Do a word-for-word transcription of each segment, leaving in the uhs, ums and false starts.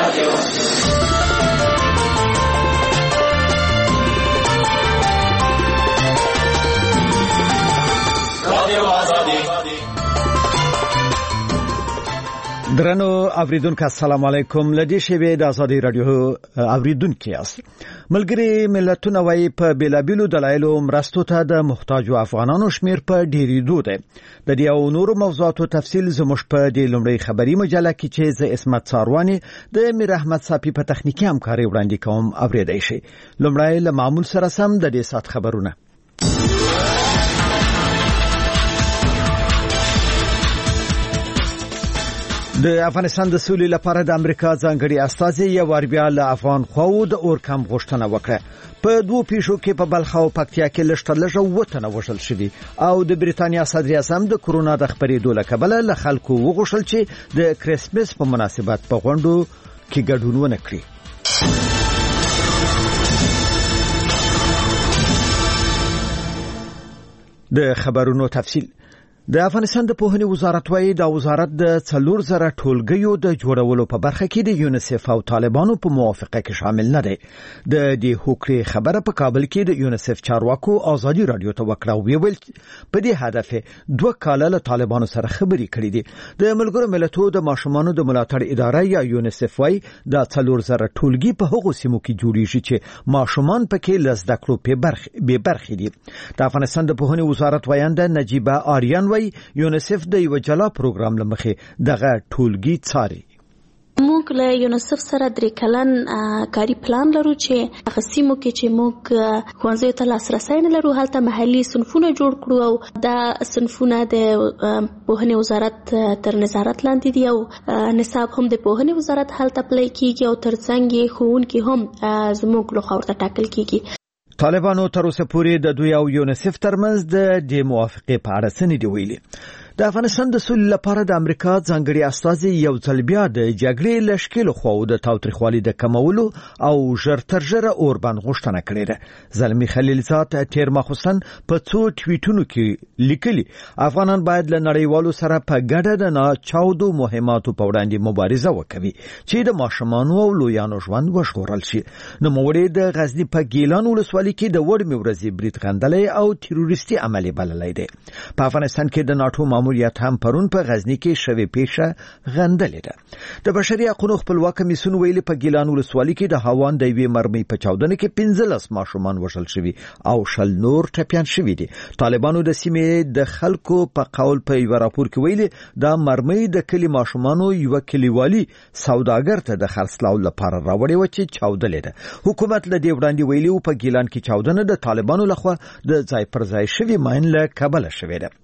درنو اوریدونکو السلام علیکم. لدی شوی د آزادی رادیو اوریدونکو یاست. ملګری ملتونه وايي په بیلابیلو دلایلو مرستو ته د محتاجو افغانانو شمیر په ډیریدو ده. د دې او نورو موضوعاتو تفصیل زموږ په دې لومړی خبری مجله کې چې ز اسمت ساروانی د میر احمد صافی په تخنیکی همکاري وړاندې کوم اوریدای شي. لومړی له معمول سره سم د دې سات خبرونه. د افغانستان د سولې لپاره د امریکا ځانګړي استازي یو وربیا له افغان خو د اورکم غوښتنه وکړه. په دوه پیښو کې په بلخ او پکتیا کې لږ لږ وټنه وژل شوی او د بریتانیا صدر اعظم د کورونا د خبرېدو له کبله له خلکو وغوښتل چې د کریسمس په مناسبت په غونډو کې ګډون ونه کړي. د خبرونو تفصیل. د افغانستان د پوهنې وزارت وايي د وزارت د څلور زره ټولګیو د جوړولو په برخه کې د یونیسف او طالبانو په موافقه کې شامل نه دي. د دې هوکړې خبره په کابل کې د یونیسف چارواکو آزادي رادیو ته وکړه او ویل په دې هدف دوه کاله له طالبانو سره خبرې کړې دي. د ملګرو ملتونو د ماشومانو د ملاتړ اداره یا یونیسف وايي د څلور زره ټولګي په هغو سیمو کې جوړیږي چې ماشومان پکې له زده کړو په برخه به برخه دي. د افغانستان د پوهنې وزارت وایانده نجیبه آریان یونیسف د یو جلا پروګرام لمخې دغه ټولګي څاري. موږ له یونیسف سره درې کلن کاری پلان لرو چې هغه سیمو کې چې موږ ښوونځیو ته لاسرسی نه لرو هلته محلي صنفونه جوړ کړو او دا صنفونه د پوهنې وزارت تر نظارت لاندې دي او نصاب هم د پوهنې وزارت هلته پلی کیږي او ترڅنګ یې ښوونکي هم زموږ لخوا ورته ټاکل کیږي. طالبانو تر اوسه پورې د دوی او یونیسف ترمنځ د دې موافقې په اړه څه نه دی ویلي. د افغانستان د سولې لپاره د امریکا ځانګړي استازي یو ځل بیا د جګړې لشکلو خو د تاوتریخوالي د کمولو او ژر تر ژره اوربند غوښتنه کړې ده. زلمی خلیلزاد تیر ماخوستن په څو ټویټونو کې لیکلي افغانان باید له نړیوالو سره په ګډه د ناچاودو مهماتو په وړاندې مبارزه وکړي چې د ماشومانو او لویانو ژوند وژغورل شي. نو موږ د غزنی په ګیلان ولسوالۍ کې د وړمې ورځې برید غندلې او تروریستي عملي بللې ده. په افغانستان کې د ناتو ماموریت هم پرون په غزنی کې شوې پیښه غندلې ده. د بشري حقوقو خپلواک کمیسیون ویلي په ګیلان ولسوالۍ کې د هاوان د یوې مرمۍ په چاودنه کې پنځلس ماشومان وژل شوي او شل نور ټپيان شوي دي. طالبانو د سیمې د خلکو په قول په یو راپور کې ویلي دا مرمۍ د کلی ماشومانو یو کلیوالي سوداګر ته د خرڅلاو لپاره راوړې و چې چاودلې ده. حکومت له دې وړاندې ویلي او په ګیلان کې چاودنه د طالبانو لخوا د ځای پر ځای شوی ماین له کبله شوې ده.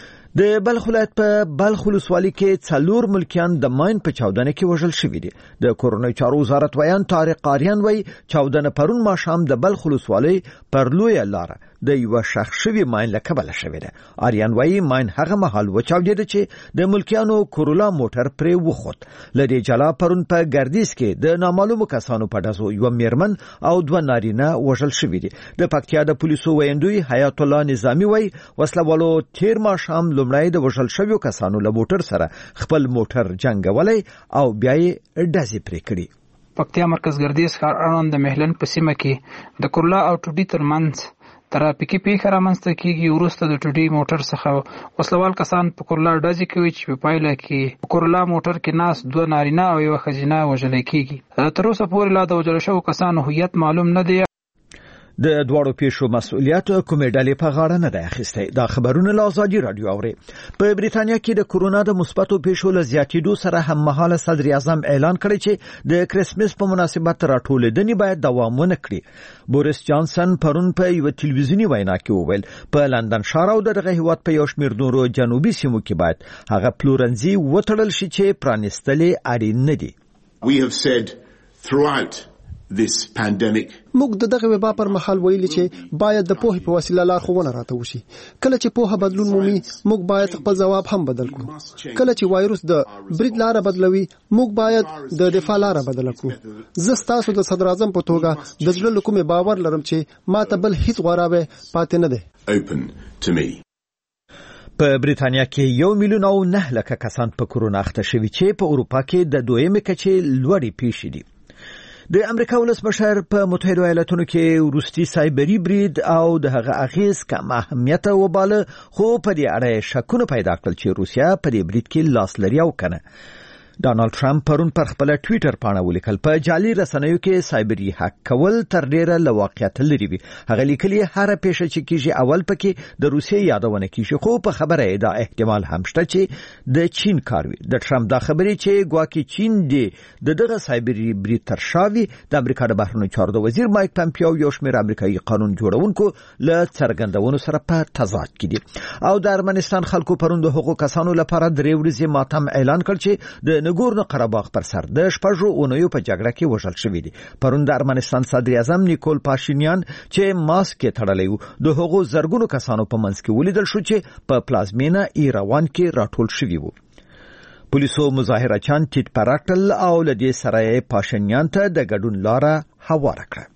د بلخ ولایت په بلخ ولسوالۍ کې څلور ملکیان د ماین په چاودنه کې وژل شوي دي. د کورونی چارو وزارت ویان طارق قاریان وایي چاودنه پرون ماښام د بلخ ولسوالۍ پر لویه لاره د یو شخص شوی ماین له کبله شوی ده. آریان وایي ماین هغه مهال وچاودېده چې د ملکیانو کورولا موټر پرې وخوت. لدې جلا پرون په ګردیز کې د نامعلومو کسانو په ډزو یو میرمن او دوه نارینه وژل شوي دي. د پکتیا د پولیسو ویندوی حیات الله نظامی وایي وسلوالو تیر ماښام لومړی د وژل شویو کسانو له موټر سره خپل موټر جنګولی او بیا یې ډزې پرې کړي. پکتیا مرکز ګردیز ښار اړوند د مهلن په سیمه کې د کورولا او ټوډي ترمنځ ترافیکي پیښه رامنځته کیږي. وروسته د ټوډي موټر څخه وسلوال کسان په کورولا ډزې کوي چې په پایله کې په کورولا موټر کې ناست دوه نارینه او یوه ښځینه وژل کیږي. تر اوسه پورې لا د وژل شوو کسانو هویت معلوم نه دی. د دواړو پیښو مسؤلیت کومې ډلې په غاړه نه دی اخیستی. دا خبرونه له آزادي رادیو اوري. په بریتانیا کې د کورونا د مثبتو پیښو له زیاتېدو سره هم مهاله صدر اعظم اعلان کړی چې د کریسمس په مناسبت راټولېدنې باید دوام ونه کړي. بوریس جانسن پرون په یو تلویزیونی وینا کې وویل په لندن ښار او دغه هیواد په یو شمېر نورو جنوبي سیمو کې باید هغه پلورنځي وتړل شي چې پرانیستلې اړین نه دي. We have said throughout this pandemic موږ د دغه وبا پر مهال ویلي چې باید د پوهې په وسیله لارښوونه راته وشي. کله چې پوهه بدلون مومي موږ باید خپل ځواب هم بدل کړو. کله چې وایروس د برید لاره بدلوي موږ باید د دفاع لاره بدل کړو. زه ستاسو د صدر اعظم په توګه د زړه له کومې باور لرم چې ما ته بل هیڅ غوړاوی پاتې نه دی. open to me. په بریتانیا کې یو میلیون او نه لکه کسان په کرونا اخته شوي چې په اروپا کې د دویمې کچې لوړې پیښې دي. د امریکا ولسمشر په متحده ایالاتونو کې وروستي سایبري برید او د هغه اغیز کم اهمیت وباله، خو په دې اړه شکونه پیدا کړل چې روسیا په دې برید کې لاس لري او کنه. ډانالد ټرمپ پرون پر خپل ټوئیټر پاڼه ولیکل په جعلي رسنیو کې سایبري هک کول تر ډیره له واقعیت لري وي. هغه لیکلي هر پیښه چې کیږي اول پکې د روسیې یادونه کیږي، خو په خبره دا احتمال هم شته چې د چین کار وي. د ټرمپ دا خبرې چې ګواکې چین دی د دغه سایبري برید تر شاوي د امریکا د بهرنیو چارو د وزیر مایک پامپیو یو شمېر امریکایي قانون جوړونکو له څرګندونو سره په تضاد کې دي. او د ارمنستان خلکو پرون د حقوقو کسانو لپاره درې ورځې ماتم اعلان کړ چې د نګورنو قرهباغ پر سر د شپږو اونیو په جګړه کې وژل شوی دی. پرون د ارمنستان صدر اعظم نیکول پاشینیان چې ماسک یې تړلی و د هغو زرګونو کسانو په منځ کې ولیدل شو چې په پلازمینه ایروان کې راټول شوي وو. پولیسو مظاهره چان ټیټ پراټل او لدې سره پاشینیان ته د ګډون لاره هواره کړه.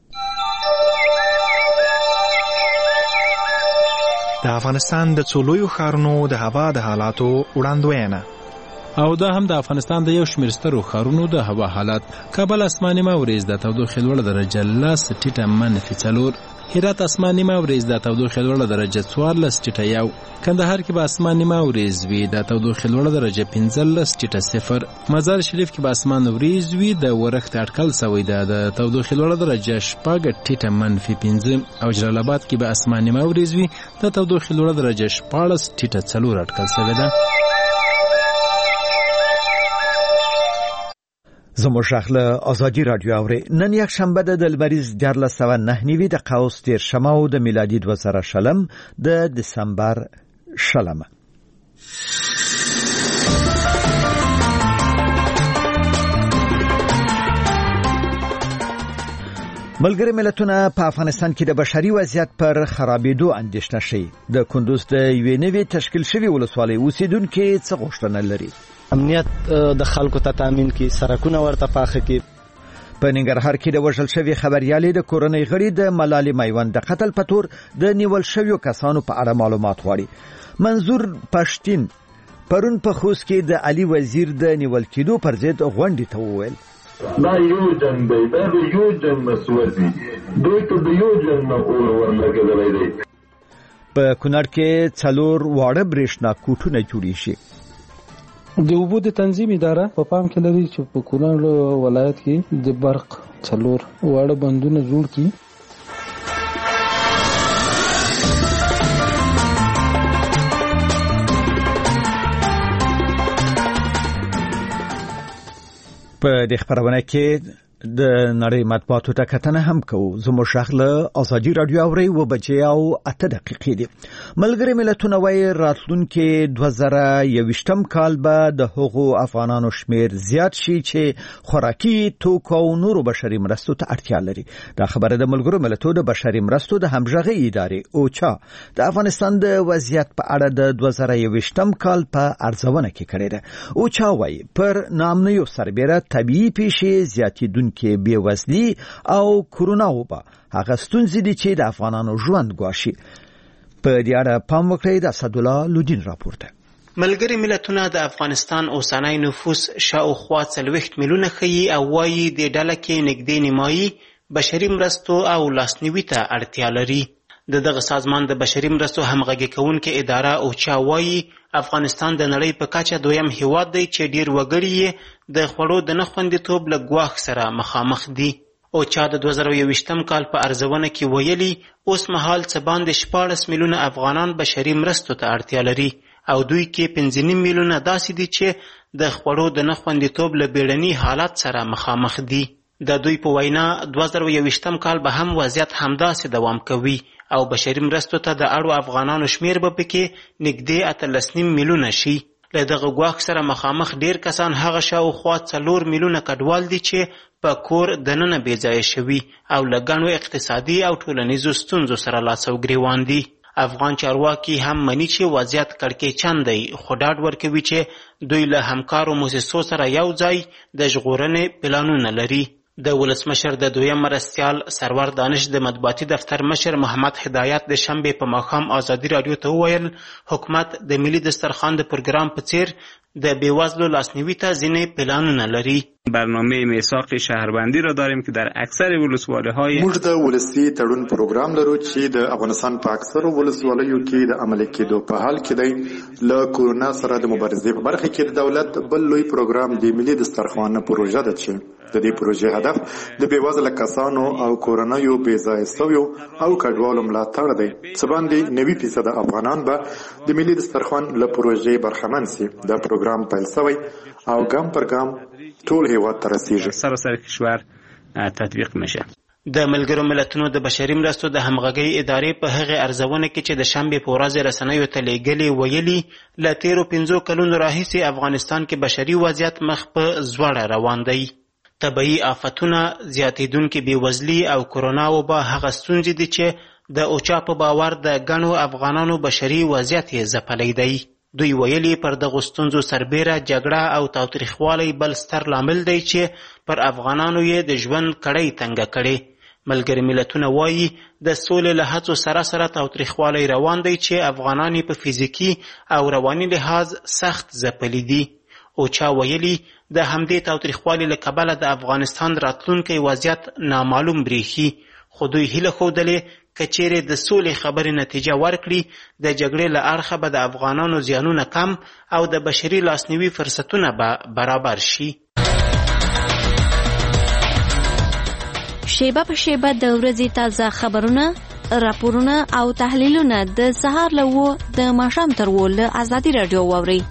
د افغانستان د څولویو ښارونو د هوا د حالاتو وړاندوینه. او دا هم د افغانستان د یو شمېر سترو ښارونو د هوا حالات: کابل اسماني ماوریز د تودوخې لوړه درجه لس ټیټه منفي څلور، هرات اسماني ماوریز د تودوخې لوړه درجه څوارلس ټیټه یو، کندهار کې به اسماني ماوریز وي د تودوخې لوړه درجه پنځلس ټیټه صفر، مزار شریف کې به اسمان وریز وي د ورښت اټکل سوی ده د تودوخې لوړه درجه شپږ ټیټه منفي پنځه، او جلال آباد کې به اسماني ماوریز وي د تودوخې لوړه درجه شپاړس ټیټه څلور اټکل سوی ده. زموږ شغله آزادی رادیو اوري. نن یک شنبه د لمریز دیارلس سوه نهه نوي د قوس دیرشمه او د میلادي دوه زره شلم د دسمبر شلمه. ملګری ملتونه په افغانستان کې د بشري وضعیت پر خرابېدو اندېښنه شي. د کندوز د یوې نوې تشکیل شوې ولسوالۍ اوسیدونکي څه غوښتنه لري؟ امنیت د خلکو ته تامین کی، سرکونه ورته پاخه کی. په ننګرهار کې د وژل شوی خبريالې د کورنۍ غړي د ملالۍ میوند د قتل په تور د نیول شویو کسانو په اړه معلومات غواړي. منظور پښتين پرون په خوست کې د علي وزیر د نیول کېدو پر ضد غونډې ته وویل: دا یو جنگ دی، دا یو جنگ مسؤل دی، دوی ته د یو جنگ نه اور ورلګېدلی دی. په کونړ کې څلور واړه برېښنا کوټونه جوړې شي. د اوبو د تنظیم اداره په پام کې لري چې په کونړ ولایت کې د برق څلور واړه بندونه جوړ کړي. په دې خبرونه کې د نړۍ مطبوعاتو ته کتنه هم کوو. زموږ شغله آزادی رادیو اوري و بجې او اته دقیقې دي. ملګری ملتونه وايي راتلونکي دوه زره یوویشتم کال به د هغو افغانانو شمیر زیات شي چې خوراکي توکو او نورو بشري مرستو ته اړتیا لري. دا خبره د ملګرو ملتونو د بشري مرستو د همغږي ادارې اوچا د افغانستان د وضعیت په اړه د دوه زره یوویشتم کال په ارزونه کې کړې ده. اوچا وايي پر نامنیو سربېره طبيعي پیښې زیاتېدونکې کې بېوزلي او کرونا وبا هغه ستونزې دي چې د افغانانو ژوند ګواښي. په دې اړه پام وکړئ. د اسدالله لودین راپورته. ملګری ملتونه د افغانستان اوسنی نفوس شاوخوا څلوېښت میلیونه ښیي او وایي د ډله کې نږدې نیمایي بشري مرستو او لاسنیوي ته اړتیا لري. د دغه سازمان د بشري مرستو همغږي کوونکې اداره اوچا وایي افغانستان د نړۍ په کچه دویم هیواد دی چې ډیر وګړي یې د خوړو د نه خوندیتوب له ګواښ سره مخامخ دي. اوچا د دوه زره یوویشتم کال په ارزونه کې ویلي اوس مهال څه باندې شپاړس میلیونه افغانان بشري مرستو ته اړتیا لري او دوی کې پنځه نیم میلیونه داسې دي چې د خوړو د نه خوندیتوب له بیړني حالت سره مخامخ دي. د دوی په وینا دوه زره یوویشتم کال به هم وضعیت همداسې دوام کوي او بشري مرستو ته د اړو افغانانو شمیر به پکې نږدې اتلس نیم میلیونه شي. له دغه ګواښ سره مخامخ ډیر کسان هغه شاوخوا څلور میلیونه کډوال دي چې په کور دننه بې ځایه شوي او له ګڼو اقتصادي او ټولنیزو ستونزو سره لاس او ګریوان دي. افغان چارواکي هم مني چې وضعیت کړکېچن دی، خو ډاډ ورکوي چې دوی له همکارو موسسو سره یو ځای د ژغورنې پلانونه لري. د ولسمشر د دویم مرستیال سرور دانش د مطبوعاتي دفتر مشر محمد هدایت د شنبې په ماښام ازادي راډیو ته وویل حکومت د ملي دسترخوان د پروګرام په څیر د بیوزلو لاسنیوي ته ځینې پلانونه لري. برنامه میثاق شهروندی را داریم که در اکثر ولسوالی‌های موږ د ولسی تړون پروګرام لرو چې د افغانستان په اکثرو ولسوالیو کې د عملي کېدو په حال کې دی. له کورونا سره د مبارزې په برخه کې د دولت بل لوی پروګرام د ملي دسترخوان پروژه ده چې د دې پروژې هدف د بیوزله کسانو او کورنیو بې ځایه شویو او کډوالو ملاتړ دی. څه باندې نوي فیصد افغانان به د ملي دسترخوان له پروژې برخمن سي. دا پروګرام پیل شوی او ګام پر ګام ټول هیواد ته رسیږي. سراسر کشور تطبیق میشه. د ملګرو ملتونو د بشري مرستو د همغږۍ ادارې په هغه ارزونه کې چې د شنبې په ورځ رسنیو ته لیږلې ویلي له تیرو پنځو کلونو راهیسې افغانستان کې بشري وضعیت مخ په ځوړه روان دی. طبیعي آفتونه، زیاتېدونکې بېوزلي او کرونا وبا هغه ستونزې دي چې د اوچا په باور د ګڼو افغانانو بشري وضعیت یې ځپلی دی. دوی ویلي پر دغو ستونزو سربیره جګړه او تاوتریخوالی بل ستر لامل دی چې پر افغانانو یې د ژوند کړۍ تنګه کړې. ملګري ملتونه وایي د سولې له هڅو سره سره تاوتریخوالی روان دی چې افغانان یې په فزیکي او رواني لحاظ سخت ځپلي دي. اوچا ویلي د همدې تاوتریخوالي له کبله د افغانستان راتلونکی وضعیت نامعلوم بریښي، خو دوی هیله ښودلې که چیرې د سولې خبرې نتیجه ورکړي د جګړې له اړخه به د افغانانو زیانونه کم او د بشري لاسنیوي فرصتونه به برابر شي. شیبه په شیبه د ورځې تازه خبرونه، راپورونه او تحلیلونه د سهار له اوو د ماښام تر اوو له ازادي راډیو واورئ.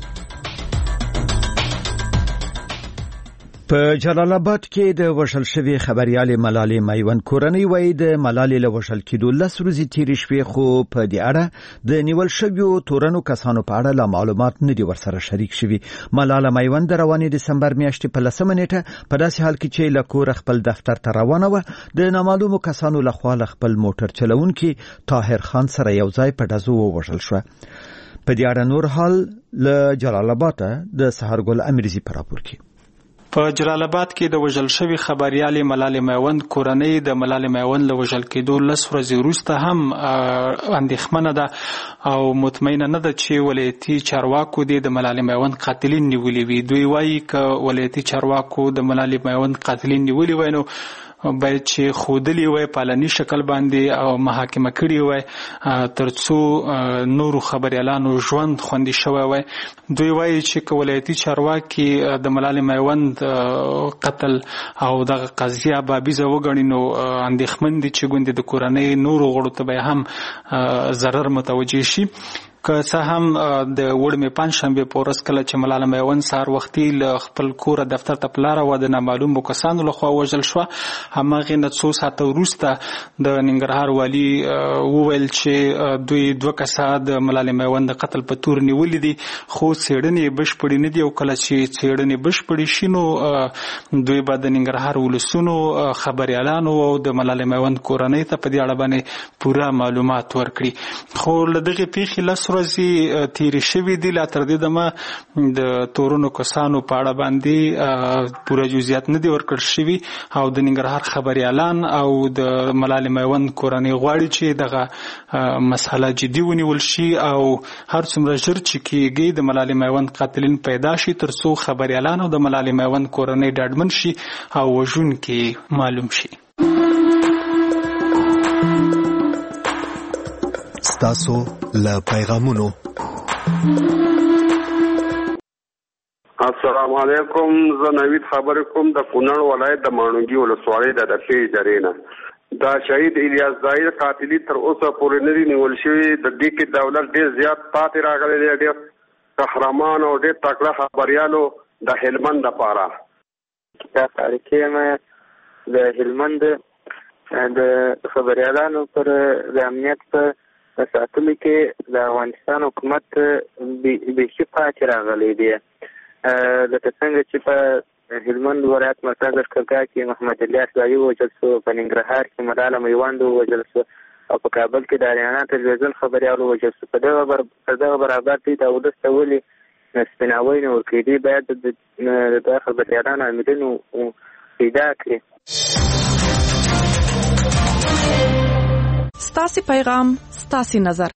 په جلال آباد کې د وژل شوې خبريالې ملالۍ میوند کورنۍ وایي د ملالۍ له وژل کېدو لس ورځې تېرې شوې، خو په دې اړه د نیول شویو تورنو کسانو په اړه لا معلومات نه دي ورسره شریک شوي. ملاله میوند د روانې دسمبر میاشتې په لسمه نیټه په داسې حال کې چې له کوره خپل دفتر ته روانه وه د نامعلومو کسانو لخوا له خپل موټر چلونکي طاهر خان سره یو ځای په ډزو ووژل شوه. په دې اړه نور حال له جلال آباد د سحرګل امیرزي په راپور کې. په جلال آباد کې د وژل شوی خبريالې ملالۍ میوند کورنۍ د ملالۍ میوند له وژل کېدو لس ورځې وروسته هم اندېښمنه ده او مطمئنه نه ده چې ولایتي چارواکو دې د ملالۍ میوند قاتلین نیولي وي. دوی وایي که ولایتي چارواکو د ملالۍ میوند قاتلین نیولي وای نو باید چې خودلی وای پالنی شکل باندې او محاکمه کړي وای ترڅو نورو خبريالانو ژوند خوندي شوی وای. دوی وایي چې ولایتي چارواکي د ملالۍ میوند قتل او دغه قضیه بابیزه وګڼي نو اندېښمن دي چې ګوندې د کورنۍ نورو غړو ته به هم ضرر متوجه شي. که څه هم د وړمې پنجشنبې په ورځ کله چې ملاله میوند سهار وختي له خپل کوره دفتر ته په لاره وه د نامعلومو کسانو لخوا وژل شوه، هماغې نه څو ساعته وروسته د ننګرهار والي وویل چې دوی دوه کسه د ملالې میوند د قتل په تور نیولي دي، خو څېړنې بشپړې نه دي او کله چې څېړنې بشپړې شي نو دوی به د ننګرهار ولسونو خبریالانو او د ملالې میوند کورنۍ ته په دې اړه باندې پوره معلومات ورکړي. خو له دغې پیښې لس ورځې تیرې شوي دي، لا تر دې دمه د تورنو کسانو په اړه باندې پوره جزئیات نه دي ورکړل شوي او د ننګرهار خبریالان او د ملالۍ میوند کورنۍ غواړي چې دغه مسله جدي ونیول شي او هر څومره ژر چې کېږي د ملالۍ میوند قاتلین پیدا شي ترڅو خبریالان او د ملالۍ میوند کورنۍ ډاډمن شي او وژونکي معلوم شي. ستاسو له پیغامونو. السلام علیکم، زه نوید خبرې کوم د کونړ ولایت د ماڼوګي ولسوالۍ د دفې ادارې نه. دا شهید الیاس ظاهر قاتلي تر اوسه پورې نه دي نیول شوي. د دې کې دولت ډېر زیات پاتې راغلی دی، ډېر قهرمان او ډېر تکړه خبریالو د هلمند دپاره. دا تاریخي د هلمند د خبریالانو پر د امنیت په ساتلو کې د افغانستان حکومت بیخي پاتې راغلی دی. لکه څنګه چې په هلمند ولایت مرکز لښکرګاه کې محمد الیاس ظاهر ووژل شو، په ننګرهار کې ملاله میوند ووژل شو او په کابل کې د اریانا تلویزیون خبریال ووژل شو. په دغه برابر دی د ولس ته ولې سپیناوی نه ورکوي؟ دوی باید د دغه خبریالانو امرونو پیدا کړي. ستاسو پیغام ستاسو نظر.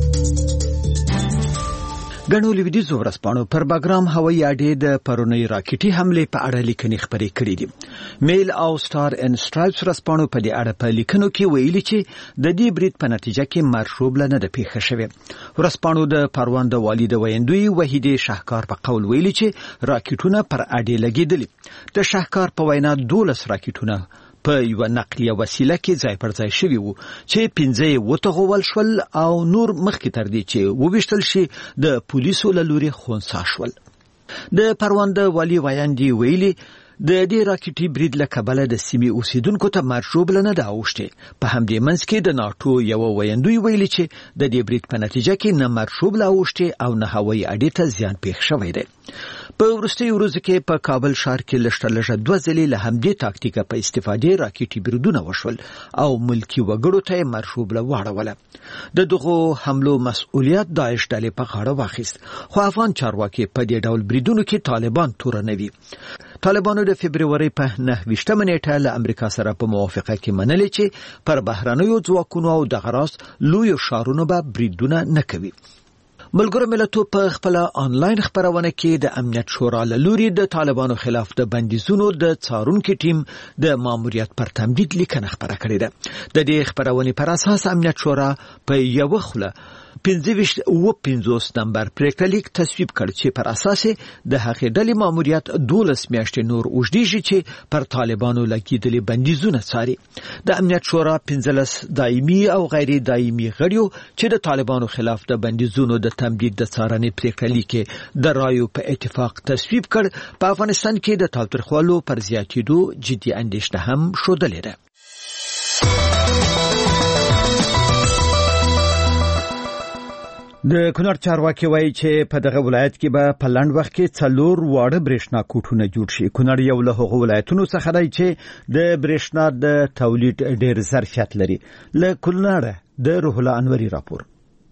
ګڼو لویدیځو ورځپاڼو پر باګرام هوایي اډې د پرونی راکټي حمله په اړه لیکنې خبرې کړې دي. میل او سٹار ان سټرایپس ورځپاڼو په دې اړه په لیکنو کې ویلي چې د دې برید په نتیجه کې مرشوبله نه ده پیښه شوې. ورځپاڼو د پروان د والي د ویندوی وحیدې شاهکار په قول ویلي چې راکټونه پر اډې لګېدلي. د شاهکار په وینا دولس راکټونه په یو نقلیه وسیله کې ځای پر ځای شوي وو چې پنځه یې وتغول شول او نور مخکې تر دې چې وویشتل شي د پولیسو له لوري خونسا شول. د پروان د والي ویاندې ویلي د دې راکټي برید له کبله د سیمې اوسیدونکو ته مرشوبله نه ده اوښتې. په همدې منځ کې د ناټو یو ویندوی ویلي چې د دې برید په نتیجه کې نه مرشوبله اوښتې او نه هوایي اډې ته زیان پېښ شوی دی. په وروستیو ورځو کې په کابل ښار کې لږ تر لږه دوه ځلې له همدې تاکتیکه په استفادې راکټي بریدونه وشول او ملکي وګړو ته یې مرشوبله واړوله. د دغو حملو مسؤلیت داعش ډلې په غاړه واخیست، خو افغان چارواکي په دې ډول بریدونو کې طالبان توره نه وي. طالبانو د فبروري په نهه ویشتمه نیټه له امریکا سره په موافقه کې منلې چې پر بهرنیو ځواکونو او دغه راز لویو ښارونو به بریدونه نه کوي. ملګرو ملتونو په خپل آنلاین خبرونه کې د امنیت شورا له لوري د طالبانو خلاف د بندیزونو د څارونکو ټیم د ماموریت پر تمدید لیکنه خبره کړې ده. د دې خبرونې پر اساس امنیت شورا په یو خله پنځه ویشت او پنځوس نمبر پریکړه لیک تصویب کړ چې پر اساس د هغې ډلې ماموریت دولس میاشتې نور اوږدېږي چې پر طالبانو لګېدلي بندیزونه څاري. د امنیت شورا پنځلس دایمي او غیر دایمي غړیو چې د طالبانو خلاف د بندیزونو د تمدید د څارنې پریکړه لیک د رایو په اتفاق تصویب کړ. په افغانستان کې د تاوتریخوالو پر زیاتېدو جدي اندېښنه هم ښودلې ده. د کونړ چارواکي وایي چې په دغه ولایت کې به په لنډ وخت کې څلور واړه برېښنا کوټونه جوړ شي. کونړ یو له هغو ولایتونو څخه دی چې د برېښنا د تولید ډېر ظرفیت لري. له کونړ د روح الله انوري راپور.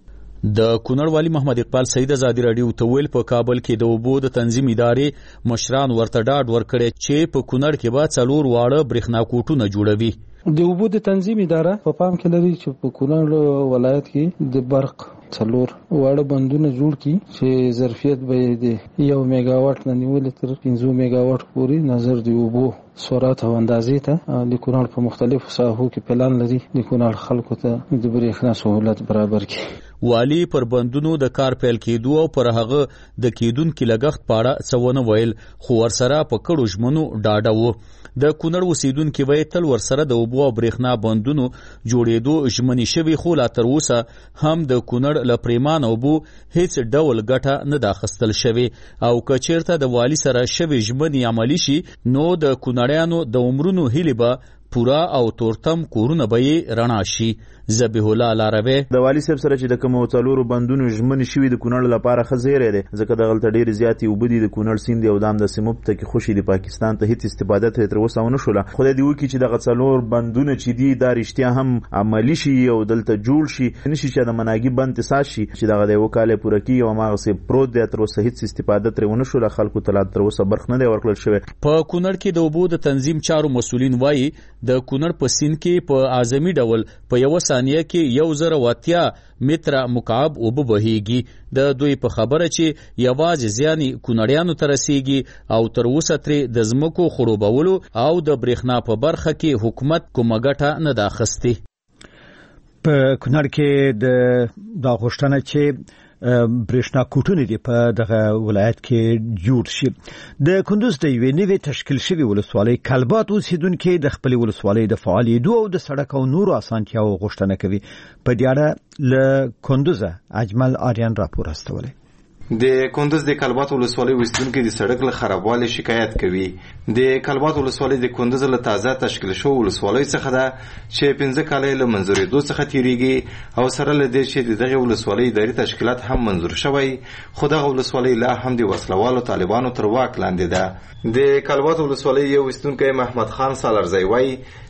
د کونړ والی محمد اقبال سید ازادي راډیو ته ویل په کابل کې د اوبو د تنظیم ادارې مشران ورته ډاډ ورکړي چې په کونړ کې به څلور واړه برېښنا کوټونه جوړوي. د اوبو د تنظیم اداره په پام کې لري چې په کونړ ولایت کې د برق څلور واړه بندونه جوړ کړي چې ظرفیت به د یو میگا واټ نه نیولې تر پنځه میگا واټ پورې نظر دی اوبو سرعت او اندازې ته د کونړ په مختلفو ساحو کې پلان لري د کونړ خلکو ته د برېښنا سہولت برابر کړي. والی پر بندونو د کار پیل کېدو او پر هغه د کېدونکو لګښت پاړه څونه ویل، خو ورسره په کړو ژمنو ډاډه وو. د کونړ اوسیدونکو وایي تل ورسره د اوبو او برېښنا بندونو جوړېدو ژمنې شوي، خو لا تر اوسه هم د کونړ له پریمان اوبو هیڅ ډول ګټه نه ده اخیستل شوې او که چېرته د والي سره شوې ژمنې عملي شي نو د کونړیانو د عمرونو هیلې به پورا او تورتم کورونه به یې رڼا شي. ذبیح الله لاروی د والي صاحب سره چې د کومو څلورو بندونو ژمنې شوي د کونړ لپاره ښه زیری دی، ځکه دغلته ډېرې زیاتې اوبه دي د کونړ سیند او دام د سیموب ته کې خوشي د پاکستان ته هیڅ استفاده ترې تر اوسه ونه شوله. خدای دې وکړي چې دغه څلور بندونه چې دي دا رښتیا هم عملي شي او دلته جوړ شي، نشي چې د مناګي بند تاساس شي چې دغه د یو کال پوره کېږي او هماغسې پروت دی، تر اوسه هیڅ استفاده ترې ونه شوله. خلکو ته لا تر اوسه برخ نه دی ورکړل شوی. په کونړ کې د اوبو د تنظیم چارو مسؤلین وایي د کونړ په سیند کې په اعظمي ډول په یو ثانیه کې یو زره واتیا متره مکعب اوبه بهیږي. د دوی په خبره چې یوازې زیانې کونړیانو ته رسیږي او تر اوسه ترې د ځمکو خړوبولو او د برېښنا په برخه کې حکومت کومه ګټه نه ده اخیستې. په کونړ کې د دا غوښتنه چې برېښنا کوټونه دي په دغه ولایت کې جوړ شي. د کندوز د یوې نوې تشکیل شوې ولسوالۍ کلبات اوسیدونکي د خپل ولسوالۍ د فعالیدو او د سړک او نورو اسانتیاو غوښتنه کوي. په دې اړه له کندوزه اجمل آریان راپور استولی. د کندوز د کلبات ولسوالۍ اوسیدونکي د سړک له خرابوالي شکایت کوي. د کلبات ولسوالۍ د کندوز له تازه تشکیل شوې ولسوالۍ څخه ده چې پنځه کاله له منځورېدو څخه تیریږي او سره له دې چې دغه ولسوالۍ اداري تشکیلات هم منظور شوی، خو دغه ولسوالۍ لا هم د وسلوالو طالبانو تر واک لاندې ده. د کلبات ولسوالۍ یو اوسیدونکی محمد خان سالارزی وایي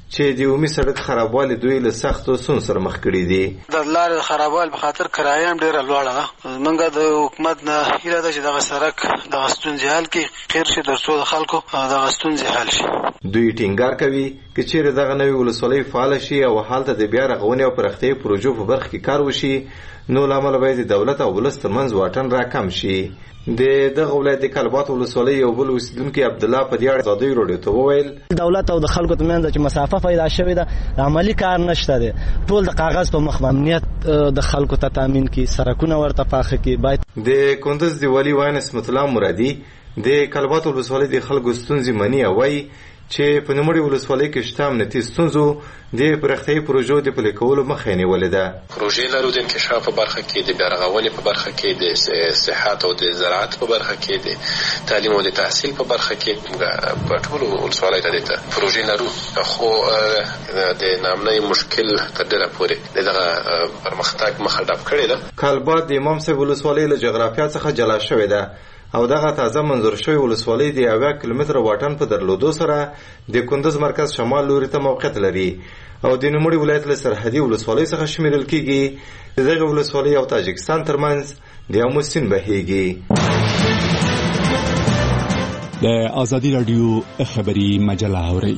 چې د عمومي سړک خرابوالی دوی له سختو ستونزو سره مخ کړي دي. د لارې خرابوالي په خاطر کرایه هم ډېره لوړه ده. موږ د حکومت نه هیله ده چې دغه سړک دغه ستونزې حل کړي، خیر شي تر څو د خلکو دغه ستونزې حل شي. دوی ټینګار کوي که چیرې دغه نوې ولسوالۍ فعاله شي او هلته د بیا رغونې او پراختیايي پروژو په برخه کې کار وشي، نو له امله به د دولت او ولس ترمنځ واټن راکم شي. د دغه ولایت د کلبات ولسوالۍ یو بل اوسیدونکي عبدالله په دې اړه ازادۍ راډیو ته وویل دولت او د خلکو ترمنځ چې مسافه پیدا شوې ده، عملي کار نشته دی. ټول د کاغذ په مخ امنیت د خلکو ته تامین کړي، سړکونه ورته پاخه کړي. باید د کندز د والي وین اسمت الله مرادي د کلبات ولسوالۍ د خلکو ستونزې مني او وایي چې په نوموړې ولسوالۍ کې شته امنیتي ستونزو د پراختیايي پروژو د پلي کولو مخه یې نیولې ده. پروژې لرو د انکشاف په برخه کې، د بیا رغونې په برخه کې، د صحت او د زراعت په برخه کې، د تعلیم او د تحصیل په برخه کې په ټولو ولسوالۍ ته د پروژې لرو. خو د نامنۍ مشکل تر ډېره پورې دغه پرمختګ مخه ډپ کړې ده. کلبات د امام صاحب ولسوالۍ له جغرافیا څخه جلا شوې ده او دغه تازه منظور شوی ولسوالۍ د اویا کیلومتره واټن په درلودو سره د کندز مرکز شمال لوري ته موقعیت لري او د نوموړي ولایت له سرحدي ولسوالۍ څخه شمیرل کیږي. د دغه ولسوالۍ او تاجکستان ترمنځ د امو سیند بهیږي. د ازادي راډیو خبري مجله اوري.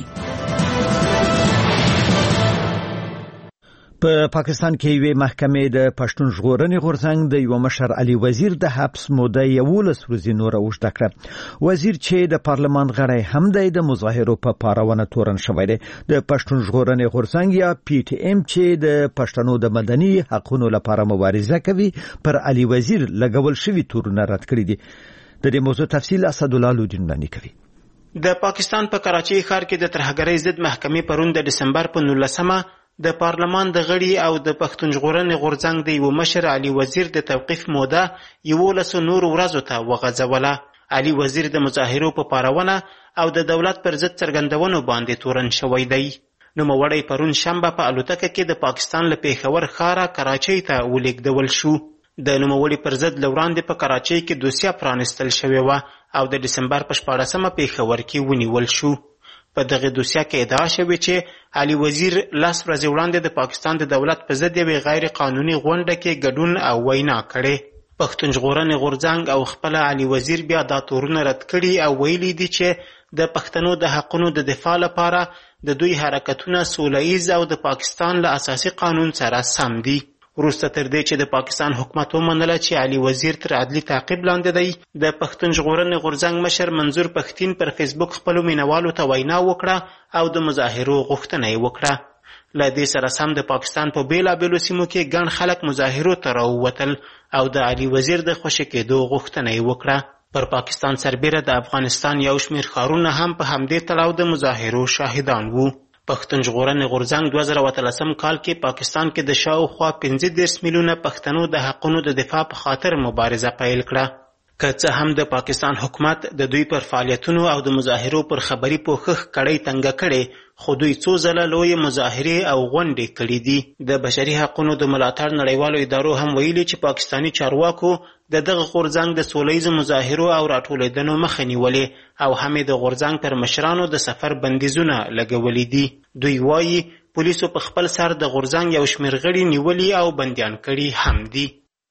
په پاکستان کې یوې محکمې د پښتون ژغورنې غورځنګ د یو مشر علي وزیر د حبس موده یولس ورځې نور اوږده کړه. وزیر چې د پارلمان غړی هم دی د مظاهرو په پارونه تورن شوی دی. د پښتون ژغورنې غورځنګ یا پی ټی ایم چې د پښتنو د مدني حقوقو لپاره مبارزه کوي پر علي وزیر لګول شوی تورونه رد کړی دي. د دې موضوع تفصیل اسد الله لودین وړاندې کوي. د پاکستان په کراچۍ ښار کې د ترهګرۍ ضد محکمې پرون د دسمبر په نولسمه د پارلمان د غړي او د پښتون ژغورنې غورځنګ د یو مشر علي وزیر د توقیف موده یولس نور ورځو ته وغځوله. علي وزیر د مظاهرو په پارونه او د دولت پر ضد څرګندونو باندې تورن شوی دی. نوموړی پرون شنبه په الوتکه کې د پاکستان له پیښور ښاره کراچۍ ته ولېږدول شو. د نوموړي پر ضد له وړاندې په کراچۍ کې دوسیه پرانستل شوې وه او د دسمبر په شپاړسمه پیښور کې ونیول شو. په دغه دوسیه کې ادعا شوې چې علي وزیر لس ورځې وړاندې د پاکستان د دولت په ضد یوې غیر قانوني غونډه کې ګډون او وینا کړې. پښتون ژغورنې غورځنګ او خپله علي وزیر بیا دا تورونه رد کړي او ویلي دي چې د پښتنو د حقونو د دفاع لپاره د دوی حرکتونه سوله ییز او د پاکستان له اساسي قانون سره سم دي. وروسته تر دې چې د پاکستان حکومت ومنله چې علي وزیر تر عدلي تعقیب لاندې دی، د پښتون ژغورنې غورځنګ مشر منظور پښتین پر فیسبوک خپلو مینوالو ته وینا وکړه او د مظاهرو غوښتنه یې وکړه. له دې سره سم د پاکستان په بیلابیلو سیمو کې ګڼ خلک مظاهرو ته راووتل او د علي وزیر د خوشي کېدو غوښتنه یې وکړه. پر پاکستان سربیره د افغانستان یو شمېر ښارونه هم په همدې تړاو د مظاهرو شاهدان وو. پښتون ژغورنې غورځنګ دوه زره اتلسم کال کې پاکستان کې د شاوخوا پنځه دېرش میلیونه پښتنو د حقونو د دفاع په خاطر مبارزه پیل کړه. که څه هم د پاکستان حکومت د دوی پر فعالیتونو او د مظاهرو پر خبري پوښښ کړۍ تنګه کړې، خو دوی څو ځله لویې مظاهرې او غونډې کړې دي. د بشري حقونو د ملاتړ نړیوالو ادارو هم ویلي چې پاکستاني چارواکو د دغه غورځنګ د سوله ییزو مظاهرو او راټولېدنو مخه نیولې او هم د غورځنګ پر مشرانو د سفر بندیزونه لګولي دي. دوی وایي پولیسو په خپل سر د غورځنګ یو شمېر غړي نیولي او بندیان کړي هم دي.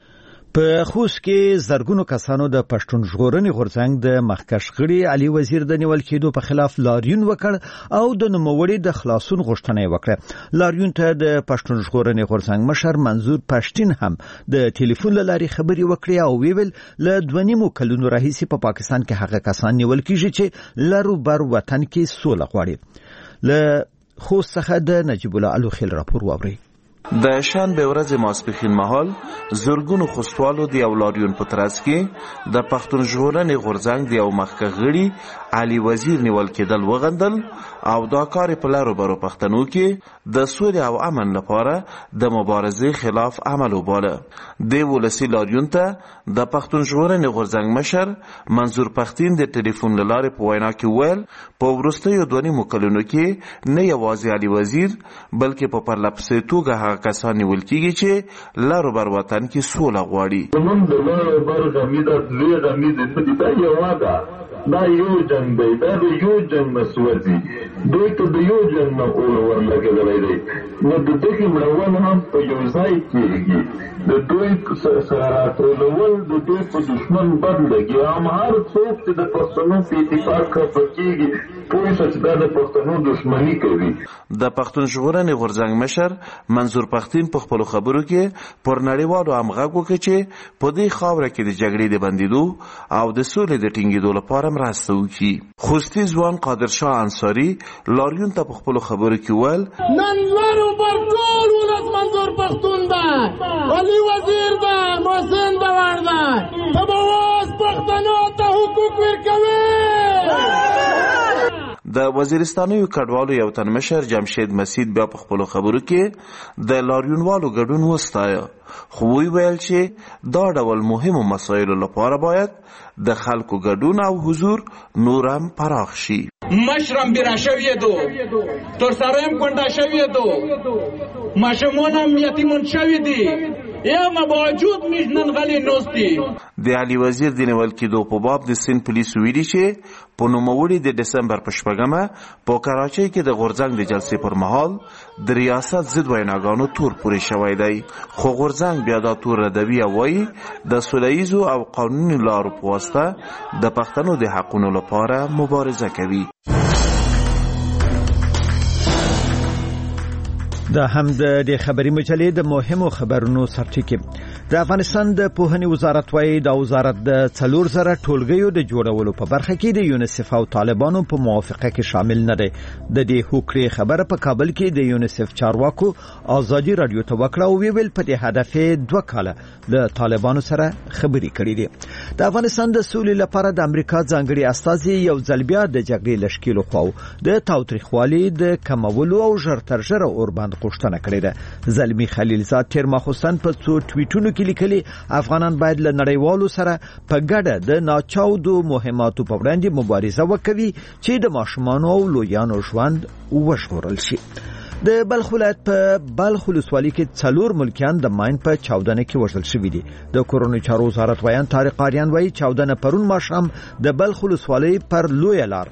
په خوست کې زرګونو کسانو د پښتون ژغورنې غورځنګ د مخکښ غړي علي وزیر د نیول کېدو په خلاف لاریون وکړ او د نوموړي د خلاصون غوښتنه یې وکړه. لاریون ته د پښتون ژغورنې غورځنګ مشر منظور پښتین هم د ټلیفون له لارې خبرې وکړې او ویل له دوه نیمو کلونو راهیسې په پاکستان کې هغه کسان نیول کېږي چې لرو بر وطن کې سوله غواړي. له خوست څخه د نجیب الله الوخیل راپور واورئ. د شنبه ورځ ماسپښین مهال زرګونو خوستوالو د یو لاریون په ترڅ کې د پښتون ژغورنې غورځنګ د یو مخکښ غړي علي وزیر نیول کېدل وغندل او دا کار په لارو برو پښتنو کې د سولې او امن لپاره د مبارزې خلاف عمل وباله. د ولسی لاریون ته د پښتون ژغورنې غورځنګ مشر منظور پښتین د ټلیفون له لارې په وینا کې ویل په وروستیو دوه نیمو کلونو کې نه یوازې علي وزیر بلکې په پرلپسې توګه هغه کسان نیول کېږي چې لارو بر وطن کې سوله غواړي. زمونږ د لارو بر غمیده لوی غمیده دا یوه ده، دا یو جنګ دی، دا د یو جنګ نه سوځي. دوی ته د یو جن نه اور ورلګېدلی دی. نو د دغې مړول هم په یو ځای کېږي. د دوی سره راټولول د دوی په دشمن بد لګي. هم هر څوک چې د پښتنو په اتفاق خفه کېږي پوه شه چې دا د پښتنو دشمني کوي. د پښتون ژغورنې غورځنګ مشر منظور پښتين په خپلو خبرو کې پر نړیوالو همغږ وکړي چې په دې خاوره کې د جګړې د بندېدو او د سولې د ټینګېدو لپاره مرسته وکړي. خوستي ځوان قادر شاه انصاري لاریون ته په خپلو خبرو کې وویل نن لرو پر ټول ولس منظور پښتون دی، علي وزیر دی، محسن دوار دی، ته به اوس پښتنو ته حقوق ورکوي. د وزیرستانیو کډوالو یو تن مشر جمشید مسید بیا په خپلو خبرو کې د لاریونوالو ګډون وستایه، خو وی ویل چې دا ډول مهمو مسایلو لپاره باید د خلکو ګډون او حضور نور هم پراخ شي. مشرم بیرا شویه دو تر سرایم کنده شویه دو ماشمونم یتیمون شوی دی یا باوجود میش نن غلی نوستی. د علي وزیر د نیول کېدو په باب د سین پولیسو ویلي چې په نوموړي د ډسمبر په شپږمه په کراچۍ کې د غورځنګ د جلسې پر مهال د ریاست ضد ویناګانو تور پورې شوی دی، خو غورځنګ بیا دا تور ردوي او وایي د سوله ییزو او قانوني لارو په واسطه د پښتنو د حقونو لپاره مبارزه کوي. دا هم د خبري مجلې د مهمو خبرونو سرټکی. د افغانستان د پوهنې وزارت وايي د وزارت د څلور زره ټولګیو د جوړولو په برخه کې د یونیسف او طالبانو په موافقه کې شامل نه دی. د دې هوکړې خبره په کابل کې د یونیسف چارواکو ازادي رادیو ته وکړه او ویل په دې هدف دوه کاله د طالبانو سره خبرې کړې دي. د افغانستان د سولې لپاره د امریکا ځانګړي استازي یو ځل بیا د جګړې لشکېلو خو د تاوتریخوالي د کمولو او ژر تر ژره اوربند غوښتنه کړې ده. زلمی خلیلزاد تیر ماخوستن په څو ټویټونو کې لیکلي افغانان باید له نړیوالو سره په ګډه د ناچاودو مهماتو په وړاندې مبارزه وکړي چې د ماشومانو او لویانو ژوند وژغورل شي. د بلخ ولایت په بلخ ولسوالۍ کې څلور ملکیان د ماین په چاودنه کې وژل شوي دي. د کورونو چارو وزارت ویان طارق آریان وایي چاودنه پرون ماښام د بلخ ولسوالۍ پر لویه لار